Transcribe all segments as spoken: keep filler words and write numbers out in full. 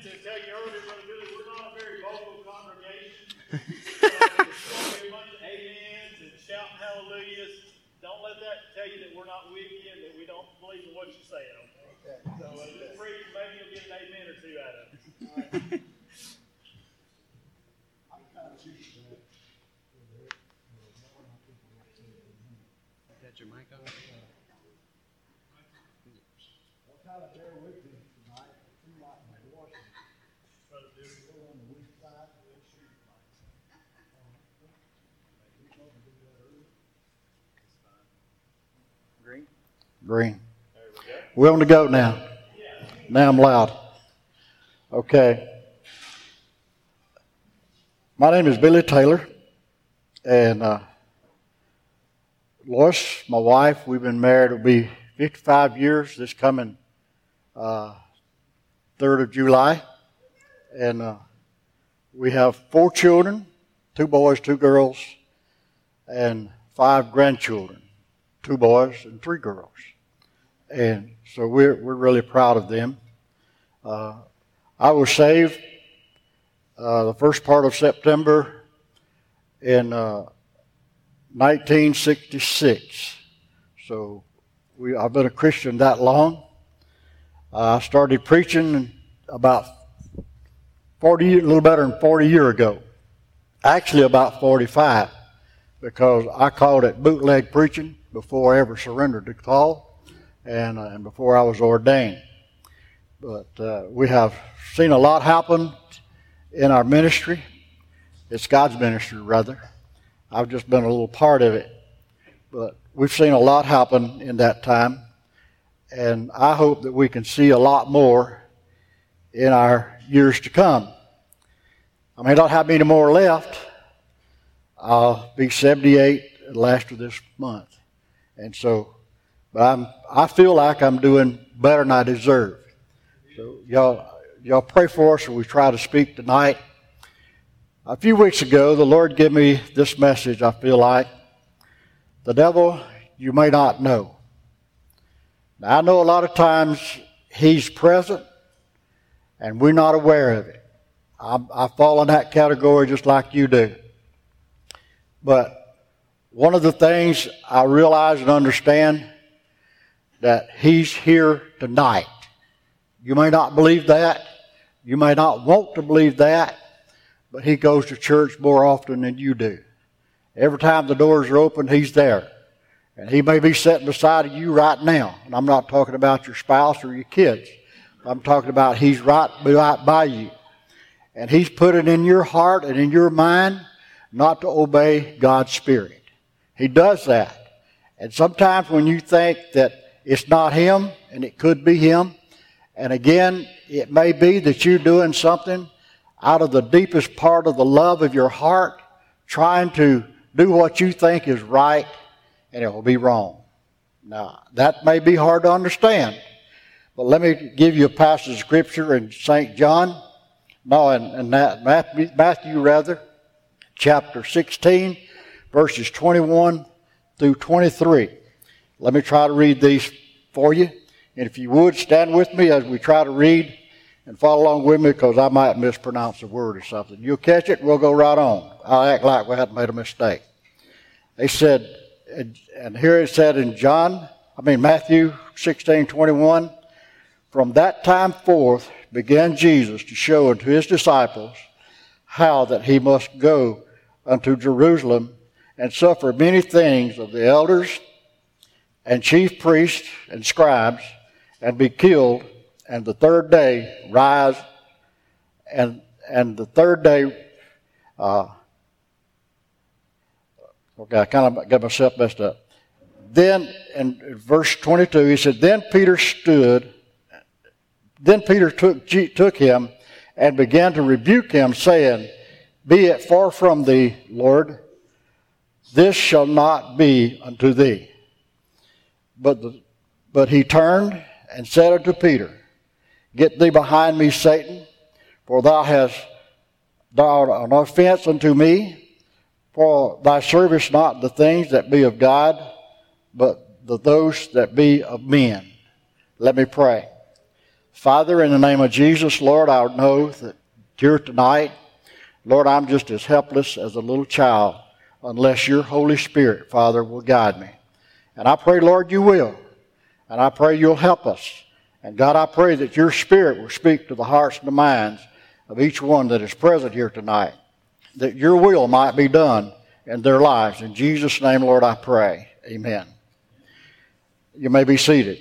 to tell you earlier, Brother Billy, we're not a very vocal congregation. uh, it's going to be a bunch of amens and shouting hallelujahs. Don't let that tell you that we're not with you and that we don't believe in what you're saying, okay? okay. So uh, just preach, maybe you'll get an amen or two out of it. Right. I'm kind of used to that. Got your mic on? I'll kind of bear with me tonight. It seems like my voice is still on the weak side. Green? Green. We're on the go now. Now I'm loud. Okay. My name is Billy Taylor, and uh, Lois, my wife, we've been married, it'll be fifty-five years this coming uh, third of July. And uh, we have four children, two boys, two girls, and five grandchildren, two boys and three girls. And so we're, we're really proud of them. Uh, I was saved uh, the first part of September in uh, nineteen sixty-six. So we, I've been a Christian that long. Uh, I started preaching about forty, a little better than forty years ago. Actually about forty-five, because I called it bootleg preaching before I ever surrendered to the call and, uh, and before I was ordained. But uh, we have seen a lot happen in our ministry. It's God's ministry, rather. I've just been a little part of it. But we've seen a lot happen in that time. And I hope that we can see a lot more in our years to come. I may not have many more left. I'll be seventy-eight at last of this month. And so, but I'm, I feel like I'm doing better than I deserve. So y'all, y'all pray for us as we try to speak tonight. A few weeks ago, the Lord gave me this message, I feel like. The devil you may not know. Now, I know a lot of times he's present and we're not aware of it. I, I fall in that category just like you do. But one of the things I realize and understand, that he's here tonight. You may not believe that. You may not want to believe that. But he goes to church more often than you do. Every time the doors are open, he's there. And he may be sitting beside you right now. And I'm not talking about your spouse or your kids. I'm talking about he's right, right by you. And he's put it in your heart and in your mind not to obey God's Spirit. He does that. And sometimes when you think that it's not him, and it could be him, and again, it may be that you're doing something out of the deepest part of the love of your heart, trying to do what you think is right, and it will be wrong. Now, that may be hard to understand, but let me give you a passage of Scripture in Saint John, no, in, in that, Matthew, Matthew rather, chapter sixteen, verses twenty-one through twenty-three. Let me try to read these for you. And if you would, stand with me as we try to read and follow along with me, because I might mispronounce a word or something. You'll catch it, we'll go right on. I'll act like we hadn't made a mistake. They said, and here it said in John, I mean Matthew sixteen twenty-one, from that time forth began Jesus to show unto his disciples how that he must go unto Jerusalem and suffer many things of the elders and chief priests and scribes, and be killed, and the third day rise, and and the third day, uh, okay, I kind of got myself messed up. Then, in verse twenty-two, he said, Then Peter stood, then Peter took, took him and began to rebuke him, saying, Be it far from thee, Lord, this shall not be unto thee. But, the, but he turned and said unto Peter, Get thee behind me, Satan, for thou hast thou art an offense unto me, for thy servest not the things that be of God, but the those that be of men. Let me pray. Father, in the name of Jesus, Lord, I know that here tonight, Lord, I'm just as helpless as a little child unless your Holy Spirit, Father, will guide me. And I pray, Lord, you will. And I pray you'll help us. And God, I pray that your Spirit will speak to the hearts and the minds of each one that is present here tonight, that your will might be done in their lives. In Jesus' name, Lord, I pray. Amen. You may be seated.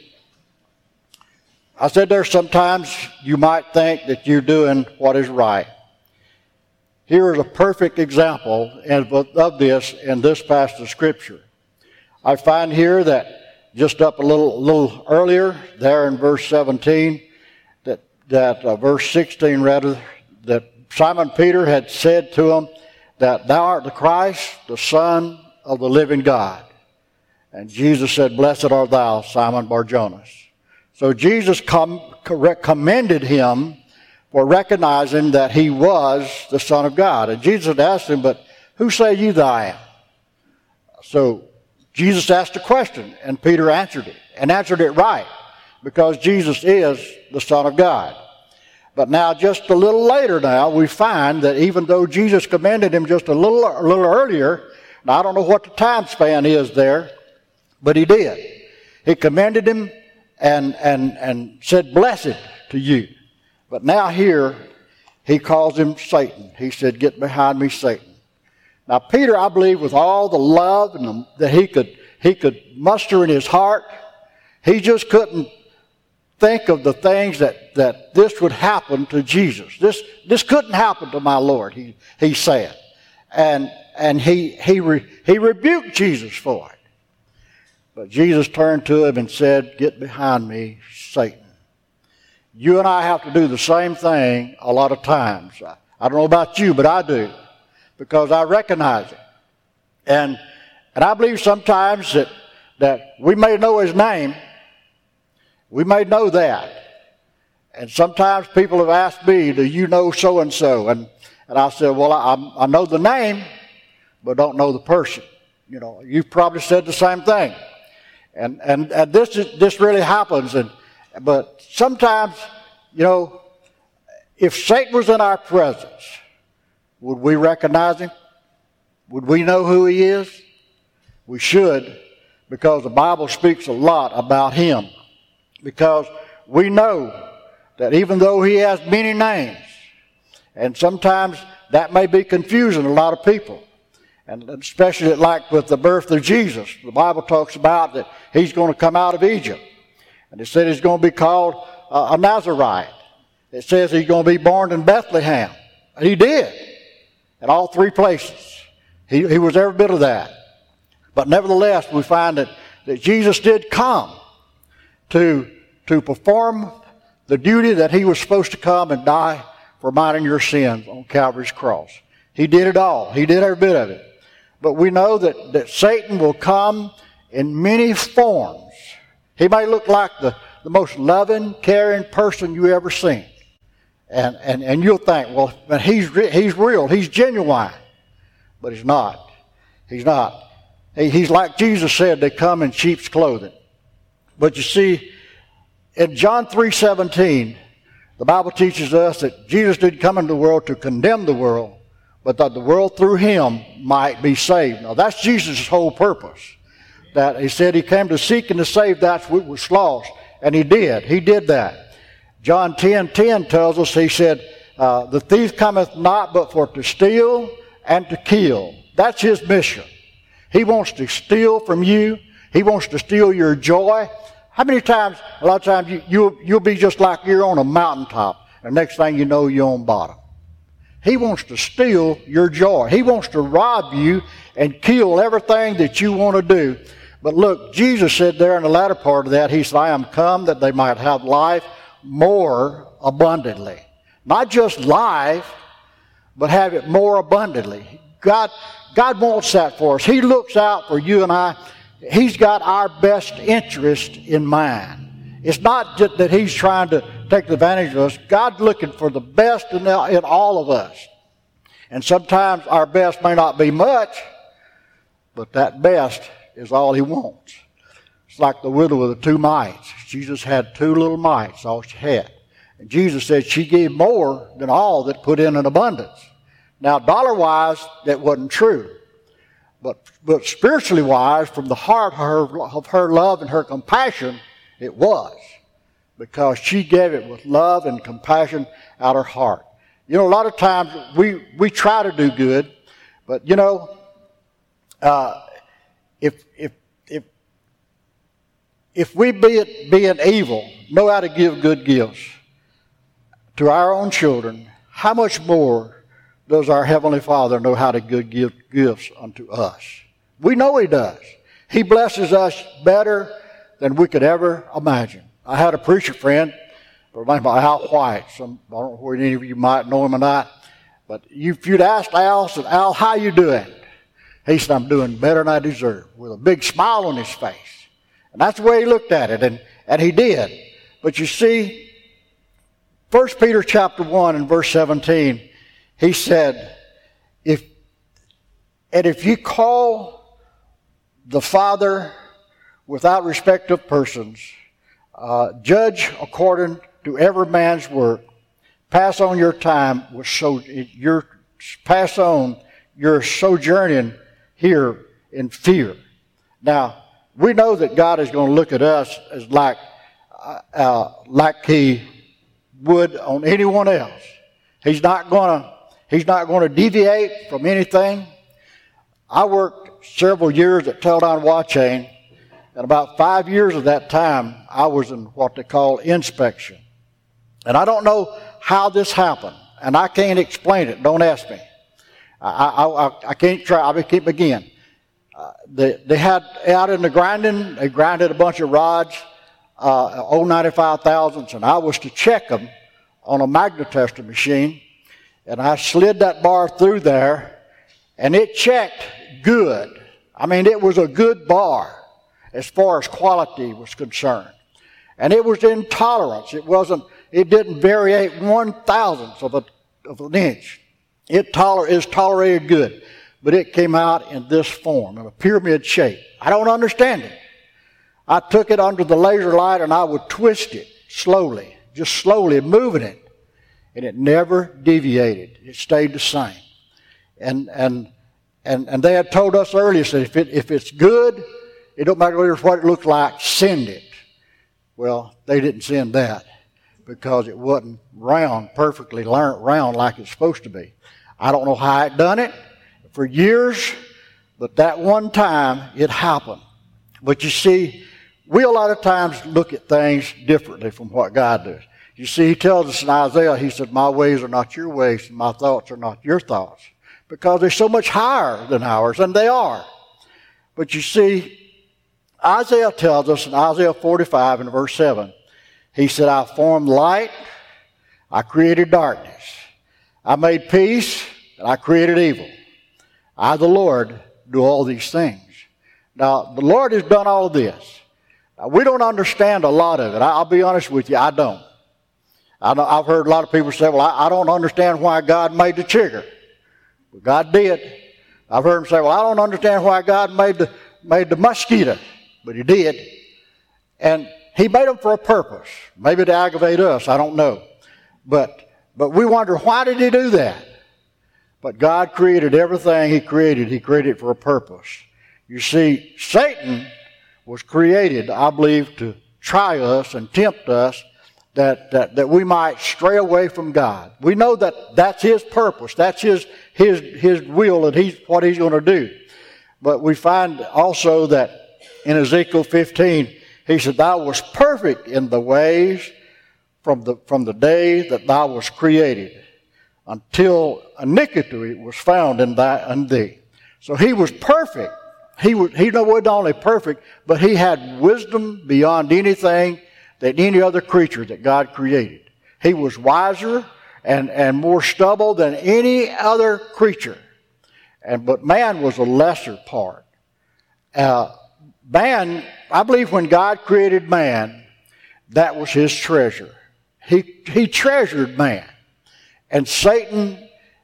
I said there sometimes you might think that you're doing what is right. Here is a perfect example of this in this passage of Scripture. I find here that just up a little, little earlier, there in verse seventeen, that, that uh, verse sixteen rather, that Simon Peter had said to him that thou art the Christ, the Son of the living God. And Jesus said, blessed art thou, Simon Bar-Jonas. So Jesus com- commended him for recognizing that he was the Son of God. And Jesus had asked him, but who say you that I am? So Jesus asked a question, and Peter answered it, and answered it right, because Jesus is the Son of God. But now, just a little later now, we find that even though Jesus commended him just a little, a little earlier, now I don't know what the time span is there, but he did. He commended him and, and, and said, blessed to you. But now here, he calls him Satan. He said, get behind me, Satan. Now, Peter, I believe, with all the love and the, that he could, he could muster in his heart, he just couldn't think of the things that, that this would happen to Jesus. This, this couldn't happen to my Lord, he, he said. And, and he, he, re, he rebuked Jesus for it. But Jesus turned to him and said, get behind me, Satan. You and I have to do the same thing a lot of times. I, I don't know about you, but I do. Because I recognize it. And and I believe sometimes that, that we may know his name. We may know that. And sometimes people have asked me, do you know so-and-so? And, and I said, well, I, I know the name, but don't know the person. You know, you've probably said the same thing. And and, and this is, this really happens. And but sometimes, you know, if Satan was in our presence, would we recognize him? Would we know who he is? We should, because the Bible speaks a lot about him. Because we know that even though he has many names, and sometimes that may be confusing to a lot of people, and especially like with the birth of Jesus, the Bible talks about that he's going to come out of Egypt. And it said he's going to be called a Nazarite. It says he's going to be born in Bethlehem. He did. In all three places. He, he was every bit of that. But nevertheless, we find that, that Jesus did come to, to perform the duty that he was supposed to come and die for mine and your sins on Calvary's cross. He did it all. He did every bit of it. But we know that, that Satan will come in many forms. He may look like the, the most loving, caring person you ever seen. And, and, and you'll think, well, he's, he's real, he's genuine. But he's not. He's not. He, he's like Jesus said, they come in sheep's clothing. But you see, in John three seventeen, the Bible teaches us that Jesus didn't come into the world to condemn the world, but that the world through him might be saved. Now that's Jesus' whole purpose. That he said he came to seek and to save that which was lost. And he did. He did that. John ten ten tells us, he said, uh, the thief cometh not but for to steal and to kill. That's his mission. He wants to steal from you. He wants to steal your joy. How many times, a lot of times, you, you'll, you'll be just like you're on a mountaintop, and next thing you know, you're on bottom. He wants to steal your joy. He wants to rob you and kill everything that you want to do. But look, Jesus said there in the latter part of that, he said, I am come that they might have life more abundantly. Not just life, but have it more abundantly. God, God wants that for us. He looks out for you and I. He's got our best interest in mind. It's not just that he's trying to take advantage of us. God's looking for the best in, in all of us. And sometimes our best may not be much, but that best is all he wants. It's like the widow with the two mites. Jesus had two little mites, all she had. And Jesus said she gave more than all that put in an abundance. Now, dollar-wise, that wasn't true. But, but spiritually wise, from the heart of her, of her love and her compassion, it was. Because she gave it with love and compassion out of her heart. You know, a lot of times we, we try to do good, but you know, uh, if if if if we be it, being evil know how to give good gifts to our own children, how much more does our Heavenly Father know how to good give gifts unto us? We know He does. He blesses us better than we could ever imagine. I had a preacher friend, by the name of Al White. Some, I don't know whether any of you might know him or not, but if you'd asked Al, said, Al, how you doing? He said, I'm doing better than I deserve, with a big smile on his face. And that's the way he looked at it, and, and he did. But you see, First Peter chapter one and verse seventeen, he said, if and if you call the Father without respect of persons, uh, judge according to every man's work, pass on your time with so your pass on your sojourning here in fear. Now, we know that God is going to look at us as like uh, uh, like He would on anyone else. He's not going to He's not going to deviate from anything. I worked several years at Teledyne Wachain, and about five years of that time, I was in what they call inspection. And I don't know how this happened, and I can't explain it. Don't ask me. I, I, I can't try. I can't begin. Uh, they, they had out in the grinding, they grinded a bunch of rods, uh, oh ninety-five thousandths, and I was to check them on a magnetester machine. And I slid that bar through there, and it checked good. I mean, it was a good bar as far as quality was concerned. And it was in tolerance. It wasn't, it didn't variate one thousandth of, a, of an inch. It toler, is tolerated good. But it came out in this form, in a pyramid shape. I don't understand it. I took it under the laser light and I would twist it slowly, just slowly moving it. And it never deviated. It stayed the same. And and and and they had told us earlier, said if it if it's good, it don't matter what it looks like, send it. Well, they didn't send that because it wasn't round, perfectly round like it's supposed to be. I don't know how it done it for years, but that one time it happened. But you see, we a lot of times look at things differently from what God does. You see, He tells us in Isaiah, He said, my ways are not your ways, and my thoughts are not your thoughts. Because they're so much higher than ours, and they are. But you see, Isaiah tells us in Isaiah forty-five and verse seven, He said, I formed light, I created darkness. I made peace, and I created evil. I, the Lord, do all these things. Now, the Lord has done all of this. Now, we don't understand a lot of it. I'll be honest with you, I don't. I know, I've heard a lot of people say, well, I, I don't understand why God made the chigger. Well, God did. I've heard them say, well, I don't understand why God made the, made the mosquito. But He did. And He made them for a purpose. Maybe to aggravate us, I don't know. But, but we wonder, why did He do that? But God created everything He created. He created it for a purpose. You see, Satan was created, I believe, to try us and tempt us, That, that that we might stray away from God. We know that that's His purpose. That's His His His will, and He's what He's going to do. But we find also that in Ezekiel fifteen, He said, "Thou wast perfect in the ways from the from the day that thou wast created, until iniquity was found in thy in thee." So He was perfect. He was He wasn't only perfect, but He had wisdom beyond anything than any other creature that God created. He was wiser and, and more stubble than any other creature. And but man was a lesser part. Uh, man, I believe when God created man, that was His treasure. He, he treasured man. And Satan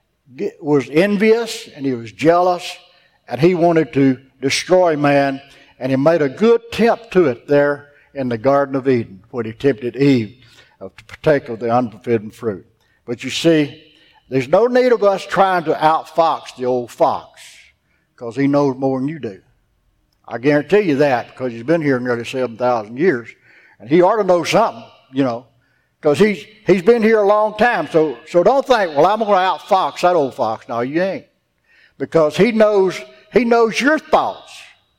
was envious and he was jealous and he wanted to destroy man, and he made a good attempt to it there in the Garden of Eden when he tempted Eve. of to partake of the unforbidden fruit. But you see, there's no need of us trying to outfox the old fox, because he knows more than you do. I guarantee you that, because he's been here nearly seven thousand years, and he ought to know something, you know, because he's, he's been here a long time. So, so don't think, well, I'm going to outfox that old fox. No, you ain't. Because he knows, he knows your thoughts.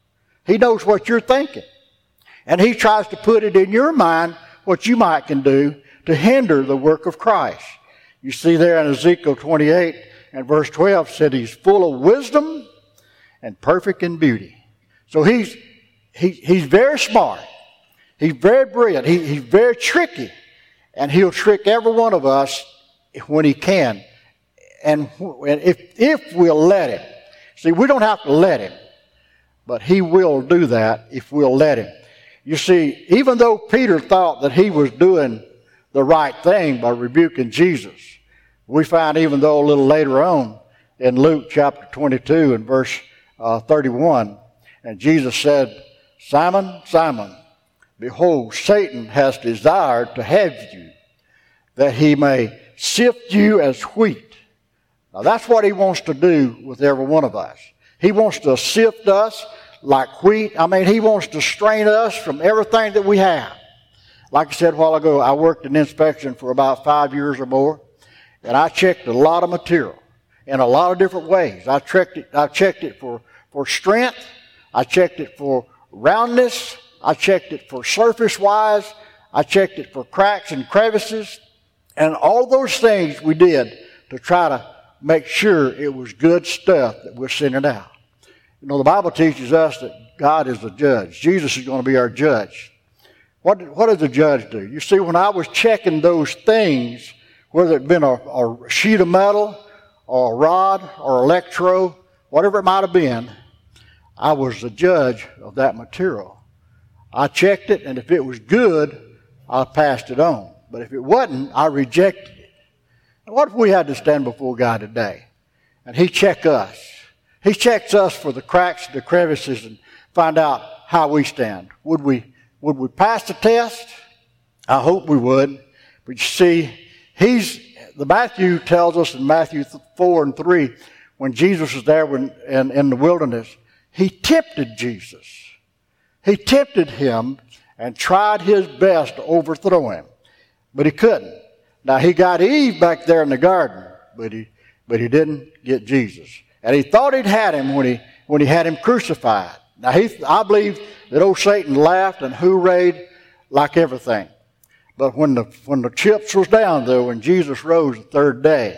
He knows what you're thinking. And he tries to put it in your mind what you might can do to hinder the work of Christ. You see there in Ezekiel twenty-eight and verse twelve said he's full of wisdom and perfect in beauty. So he's, he, he's very smart. He's very brilliant. He, he's very tricky. And he'll trick every one of us when he can. And if, if we'll let him. See, we don't have to let him. But he will do that if we'll let him. You see, even though Peter thought that he was doing the right thing by rebuking Jesus, we find even though a little later on in Luke chapter twenty-two and verse uh, thirty-one, and Jesus said, Simon, Simon, behold, Satan has desired to have you, that he may sift you as wheat. Now that's what he wants to do with every one of us. He wants to sift us like wheat. I mean, he wants to strain us from everything that we have. Like I said a while ago, I worked in inspection for about five years or more, and I checked a lot of material in a lot of different ways. I checked it, I checked it for, for strength. I checked it for roundness. I checked it for surface-wise. I checked it for cracks and crevices. And all those things we did to try to make sure it was good stuff that we're sending out. You know, the Bible teaches us that God is the judge. Jesus is going to be our judge. What, what does the judge do? You see, when I was checking those things, whether it been a, a sheet of metal or a rod or electro, whatever it might have been, I was the judge of that material. I checked it, and if it was good, I passed it on. But if it wasn't, I rejected it. And what if we had to stand before God today, and he check us? He checks us for the cracks, the crevices, and find out how we stand. Would we, would we pass the test? I hope we would. But you see, he's, the Matthew tells us in Matthew four and three, when Jesus was there when, in, in the wilderness, he tempted Jesus. He tempted him and tried his best to overthrow him. But he couldn't. Now, he got Eve back there in the garden, but he, but he didn't get Jesus. And he thought he'd had him when he, when he had him crucified. Now, he, I believe that old Satan laughed and hoorayed like everything. But when the, when the chips was down, though, when Jesus rose the third day,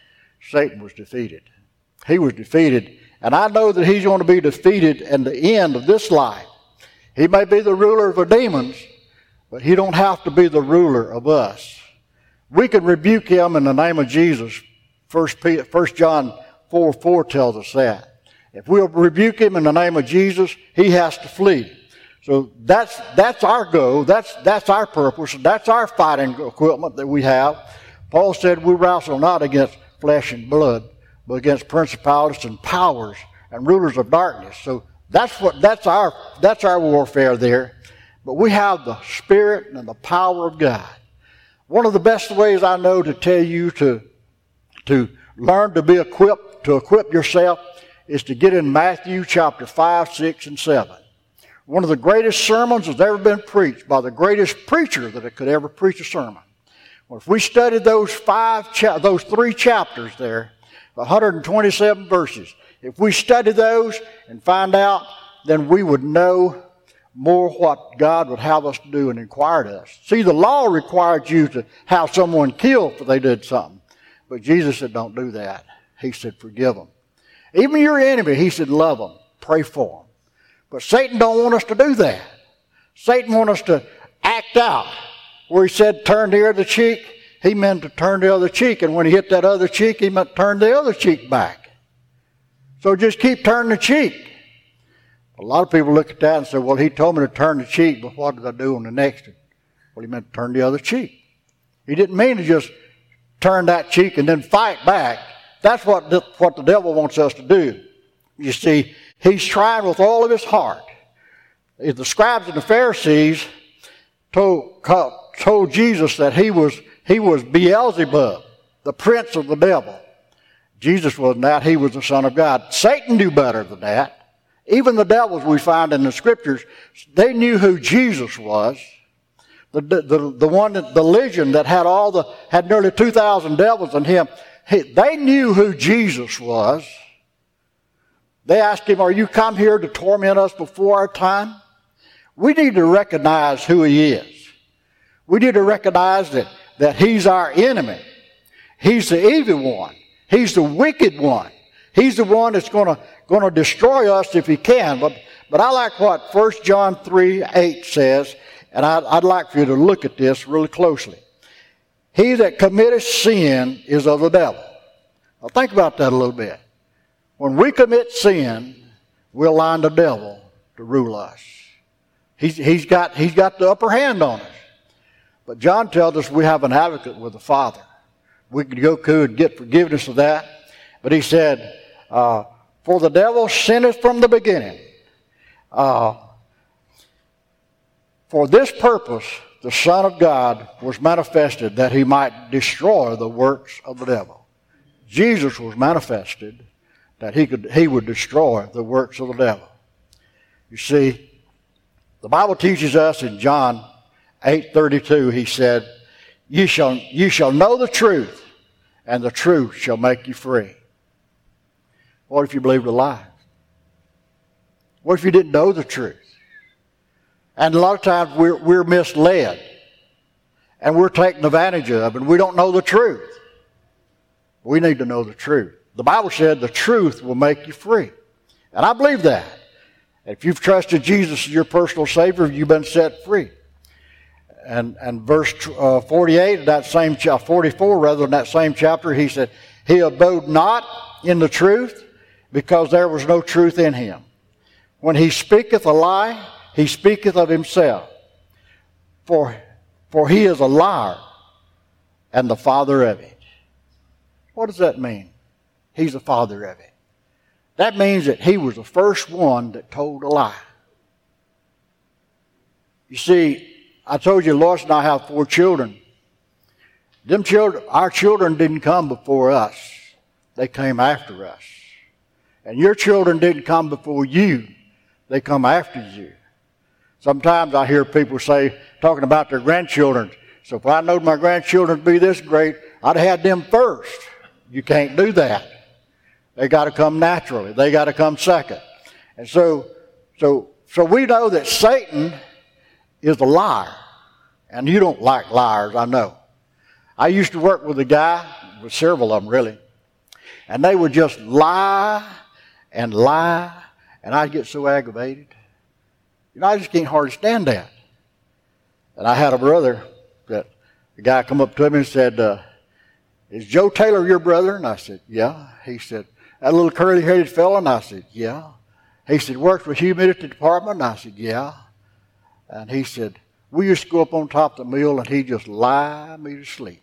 Satan was defeated. He was defeated. And I know that he's going to be defeated in the end of this life. He may be the ruler of the demons, but he don't have to be the ruler of us. We can rebuke him in the name of Jesus. First John four four tells us that. If we'll rebuke him in the name of Jesus, he has to flee. So that's that's our goal. That's that's our purpose. That's our fighting equipment that we have. Paul said we wrestle not against flesh and blood, but against principalities and powers and rulers of darkness. So that's what that's our that's our warfare there. But we have the Spirit and the power of God. One of the best ways I know to tell you to to learn to be equipped, to equip yourself, is to get in Matthew chapter five, six, and seven. One of the greatest sermons that's ever been preached by the greatest preacher that could ever preach a sermon. Well, if we studied those five, cha- those three chapters there, one hundred twenty-seven verses, if we study those and find out, then we would know more what God would have us to do and inquire to us. See, the law required you to have someone killed if they did something. But Jesus said, don't do that. He said, forgive them. Even your enemy, he said, love them. Pray for them. But Satan don't want us to do that. Satan wants us to act out. Where he said, turn the other cheek, he meant to turn the other cheek. And when he hit that other cheek, he meant to turn the other cheek back. So just keep turning the cheek. A lot of people look at that and say, well, he told me to turn the cheek, but what did I do on the next one? Well, he meant to turn the other cheek. He didn't mean to just turn that cheek and then fight back. That's what the, what the devil wants us to do. You see, he's trying with all of his heart. The scribes and the Pharisees told, told Jesus that he was, he was Beelzebub, the prince of the devil. Jesus wasn't that. He was the Son of God. Satan knew better than that. Even the devils we find in the Scriptures, they knew who Jesus was. The, the, the one, that, the legion that had all the, had nearly two thousand devils in him, he, they knew who Jesus was. They asked him, are you come here to torment us before our time? We need to recognize who he is. We need to recognize that, that he's our enemy. He's the evil one. He's the wicked one. He's the one that's going to going to destroy us if he can. But but I like what First John three eight says, and I'd, I'd like for you to look at this really closely. He that committeth sin is of the devil. Now think about that a little bit. When we commit sin, we'll allow the devil to rule us. He's, he's got he's got the upper hand on us. But John tells us we have an advocate with the Father. We could go to and get forgiveness of that. But he said, uh, for the devil sinneth from the beginning. Uh, for this purpose, the Son of God was manifested that he might destroy the works of the devil. Jesus was manifested that he could he would destroy the works of the devil. You see, the Bible teaches us in John eight thirty-two, he said, You shall, you shall know the truth, and the truth shall make you free. What if you believed a lie? What if you didn't know the truth? And a lot of times we're, we're misled, and we're taken advantage of, and we don't know the truth. We need to know the truth. The Bible said the truth will make you free. And I believe that. If you've trusted Jesus as your personal Savior, you've been set free. And, and verse uh, forty-eight, that same ch- forty-four rather, in that same chapter, he said, he abode not in the truth, because there was no truth in him. When he speaketh a lie, he speaketh of himself. For, for he is a liar and the father of it. What does that mean? He's the father of it. That means that he was the first one that told a lie. You see, I told you Lois and I have four children. Them children, our children didn't come before us. They came after us. And your children didn't come before you. They come after you. Sometimes I hear people say, talking about their grandchildren, so if I knowed my grandchildren to be this great, I'd have had them first. You can't do that. They got to come naturally. They got to come second. And so, so, so we know that Satan is a liar. And you don't like liars, I know. I used to work with a guy, with several of them really, and they would just lie and lie, and I'd get so aggravated. You know, I just can't hardly stand that. And I had a brother that the guy come up to me and said, uh, is Joe Taylor your brother? And I said, yeah. He said, that little curly-headed fellow? And I said, yeah. He said, works for humidity department? And I said, yeah. And he said, we used to go up on top of the mill and he'd just lie me to sleep.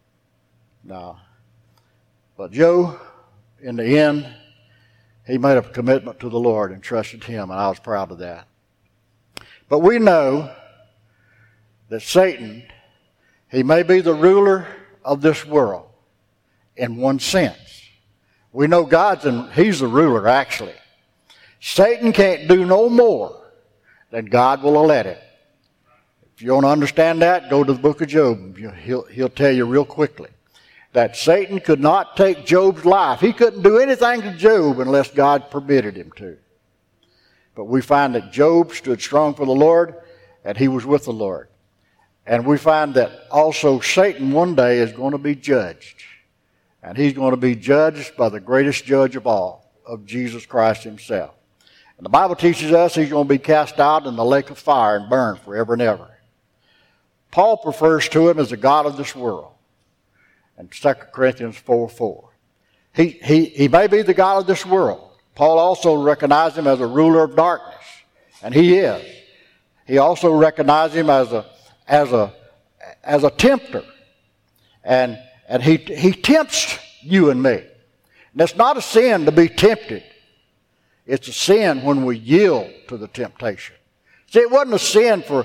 No. But Joe, in the end, he made a commitment to the Lord and trusted him, and I was proud of that. But we know that Satan, he may be the ruler of this world in one sense. We know God's in, he's the ruler actually. Satan can't do no more than God will let it. If you want to understand that, go to the book of Job. He'll, he'll tell you real quickly that Satan could not take Job's life. He couldn't do anything to Job unless God permitted him to. But we find that Job stood strong for the Lord, and he was with the Lord. And we find that also Satan one day is going to be judged. And he's going to be judged by the greatest judge of all, of Jesus Christ himself. And the Bible teaches us he's going to be cast out in the lake of fire and burned forever and ever. Paul refers to him as the god of this world in Second Corinthians four four. He, he, he may be the god of this world. Paul also recognized him as a ruler of darkness, and he is. He also recognized him as a as a as a tempter, and and he he tempts you and me. And it's not a sin to be tempted. It's a sin when we yield to the temptation. See, it wasn't a sin for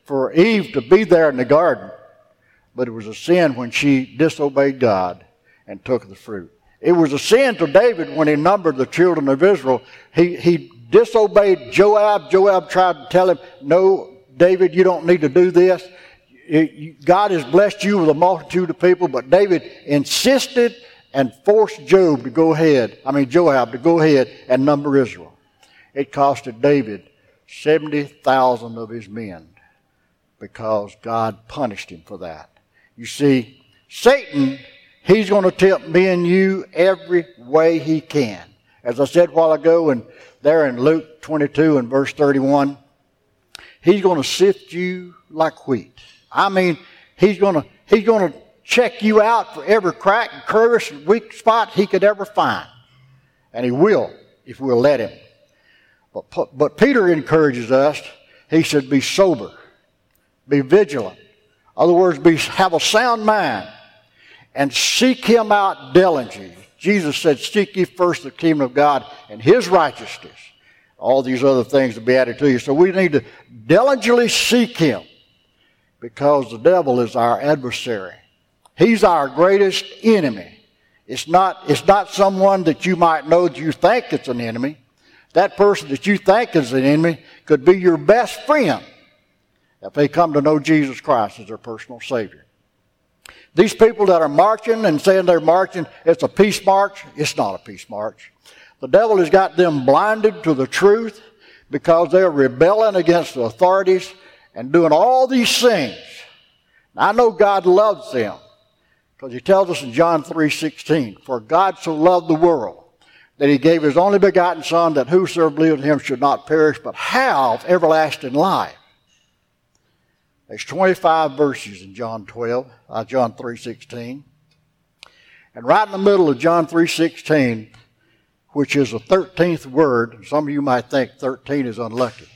for Eve to be there in the garden, but it was a sin when she disobeyed God and took the fruit. It was a sin to David when he numbered the children of Israel. He, he disobeyed Joab. Joab tried to tell him, no, David, you don't need to do this. God has blessed you with a multitude of people, but David insisted and forced Job to go ahead, I mean Joab to go ahead and number Israel. It costed David seventy thousand of his men because God punished him for that. You see, Satan, he's going to tempt me and you every way he can. As I said a while ago, and there in Luke twenty-two and verse thirty-one, he's going to sift you like wheat. I mean, he's going to he's going to check you out for every crack and crevice and weak spot he could ever find. And he will, if we'll let him. But, but Peter encourages us, he said, be sober, be vigilant. In other words, be, have a sound mind and seek him out diligently. Jesus said, seek ye first the kingdom of God and his righteousness. All these other things will be added to you. So we need to diligently seek him because the devil is our adversary. He's our greatest enemy. It's not, it's not someone that you might know that you think it's an enemy. That person that you think is an enemy could be your best friend if they come to know Jesus Christ as their personal Savior. These people that are marching and saying they're marching, it's a peace march. It's not a peace march. The devil has got them blinded to the truth because they're rebelling against the authorities and doing all these things. Now, I know God loves them because he tells us in John three sixteen, for God so loved the world that he gave his only begotten Son, that whosoever believeth in him should not perish, but have everlasting life. There's twenty-five verses in John twelve, uh, John three sixteen. And right in the middle of John three sixteen, which is the thirteenth word, some of you might think thirteen is unlucky.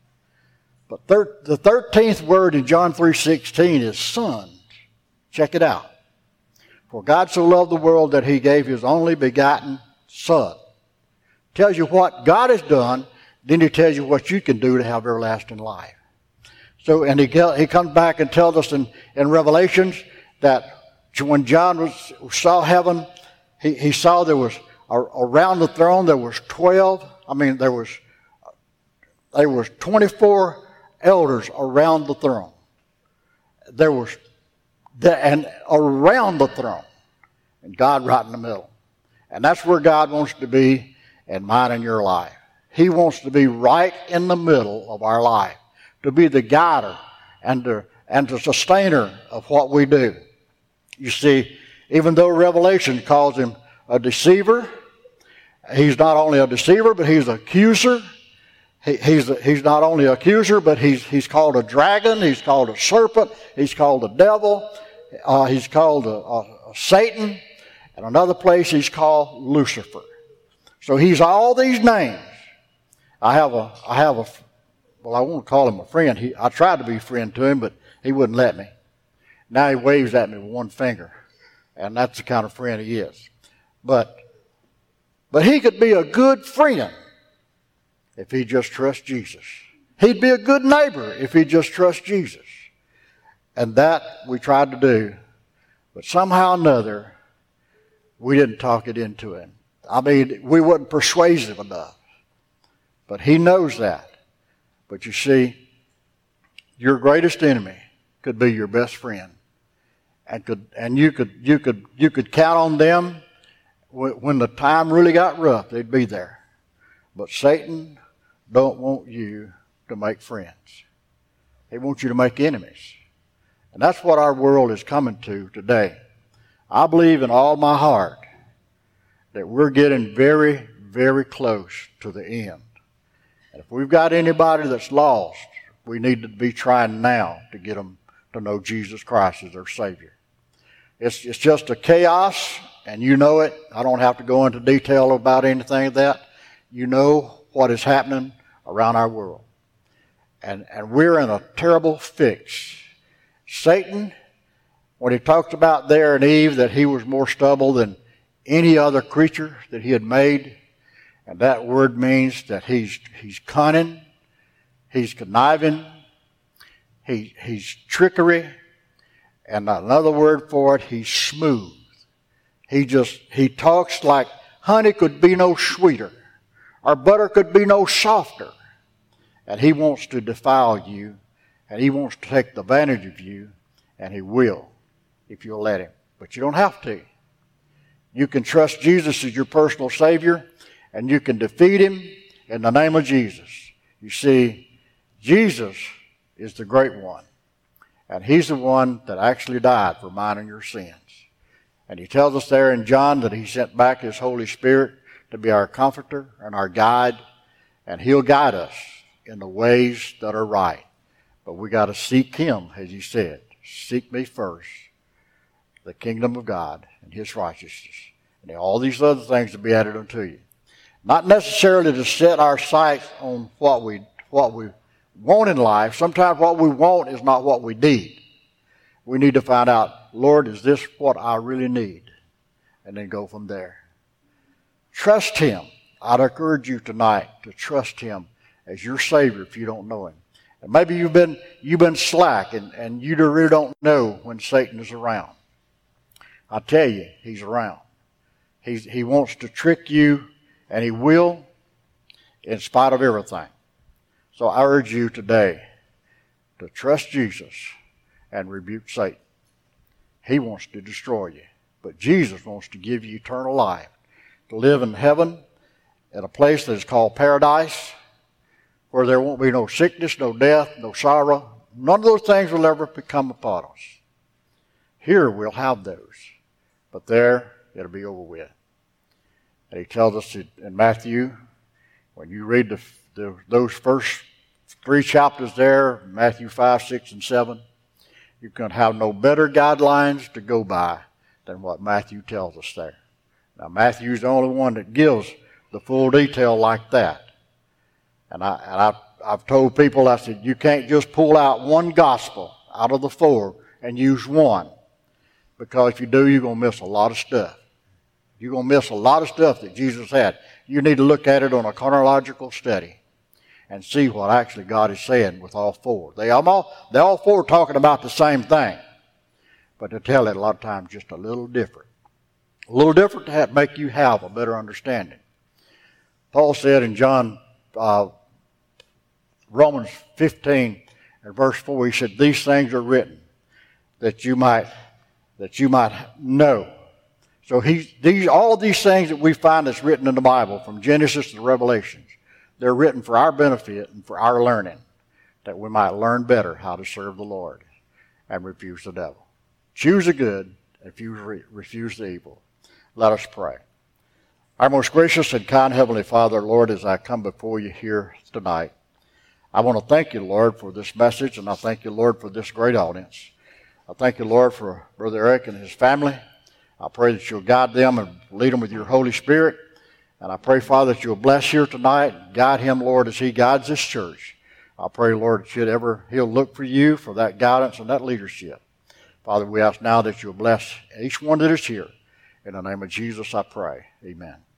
But thir- the thirteenth word in John three sixteen is son. Check it out. For God so loved the world that he gave his only begotten Son. Tells you what God has done, then he tells you what you can do to have everlasting life. So, and he he comes back and tells us in, in Revelations that when John was, saw heaven, he, he saw there was a, around the throne there was twelve. I mean there was there was twenty-four elders around the throne. There was the, and around the throne, and God right in the middle. And that's where God wants to be in mine and your life. He wants to be right in the middle of our life, to be the guider and the, and the sustainer of what we do. You see, even though Revelation calls him a deceiver, he's not only a deceiver, but he's an accuser. He, he's, a, he's not only an accuser, but he's, he's called a dragon, he's called a serpent, he's called a devil, uh, he's called a, a, a Satan. And another place he's called Lucifer. So he's all these names. I have a, I have a, well, I won't call him a friend. He, I tried to be a friend to him, but he wouldn't let me. Now he waves at me with one finger. And that's the kind of friend he is. But, but he could be a good friend if he just trusts Jesus. He'd be a good neighbor if he just trusts Jesus. And that we tried to do. But somehow or another, we didn't talk it into him. I mean, we wasn't persuasive enough. But he knows that. But you see, your greatest enemy could be your best friend. And could and you could you could you could count on them when the time really got rough, they'd be there. But Satan don't want you to make friends. He wants you to make enemies. And that's what our world is coming to today. I believe in all my heart that we're getting very, very close to the end. And if we've got anybody that's lost, we need to be trying now to get them to know Jesus Christ as their Savior. It's, it's just a chaos, and you know it. I don't have to go into detail about anything of that. You know what is happening around our world. And, and we're in a terrible fix. Satan, when he talked about there in Eve that he was more stubble than any other creature that he had made, and that word means that he's he's cunning, he's conniving, he, he's trickery, and another word for it, he's smooth. He just, he talks like honey could be no sweeter, or butter could be no softer. And he wants to defile you, and he wants to take advantage of you, and he will, if you'll let him. But you don't have to. You can trust Jesus as your personal Savior, and you can defeat him in the name of Jesus. You see, Jesus is the great one, and he's the one that actually died for mine and your sins. And he tells us there in John that he sent back his Holy Spirit to be our comforter and our guide, and he'll guide us in the ways that are right. But we got to seek him, as he said. Seek me first, the kingdom of God and his righteousness, and all these other things to be added unto you. Not necessarily to set our sights on what we what we want in life. Sometimes what we want is not what we need. We need to find out, Lord, is this what I really need? And then go from there. Trust him. I'd encourage you tonight to trust him as your Savior if you don't know him. And maybe you've been you've been slack and, and you really don't know when Satan is around. I tell you, he's around. He's, he wants to trick you, and he will, in spite of everything. So I urge you today to trust Jesus and rebuke Satan. He wants to destroy you, but Jesus wants to give you eternal life, to live in heaven in a place that is called paradise, where there won't be no sickness, no death, no sorrow. None of those things will ever become upon us. Here we'll have those, but there it'll be over with. And he tells us in Matthew, when you read the, the, those first three chapters there, Matthew five, six, and seven, you can have no better guidelines to go by than what Matthew tells us there. Now, Matthew's the only one that gives the full detail like that. And, I, and I, I've told people, I said, you can't just pull out one gospel out of the four and use one. Because if you do, you're going to miss a lot of stuff. You're going to miss a lot of stuff that Jesus had. You need to look at it on a chronological study and see what actually God is saying with all four. They all, they all four are talking about the same thing, but they tell it a lot of times just a little different. A little different to have, make you have a better understanding. Paul said in John, uh, Romans fifteen and verse four, he said, these things are written that you might that you might know. So he, these, all these things that we find that's written in the Bible, from Genesis to Revelations, they're written for our benefit and for our learning, that we might learn better how to serve the Lord and refuse the devil. Choose the good and refuse the evil. Let us pray. Our most gracious and kind Heavenly Father, Lord, as I come before you here tonight, I want to thank you, Lord, for this message, and I thank you, Lord, for this great audience. I thank you, Lord, for Brother Eric and his family. I pray that you'll guide them and lead them with your Holy Spirit. And I pray, Father, that you'll bless here tonight and guide him, Lord, as he guides this church. I pray, Lord, that you'd ever, he'll look for you for that guidance and that leadership. Father, we ask now that you'll bless each one that is here. In the name of Jesus, I pray. Amen.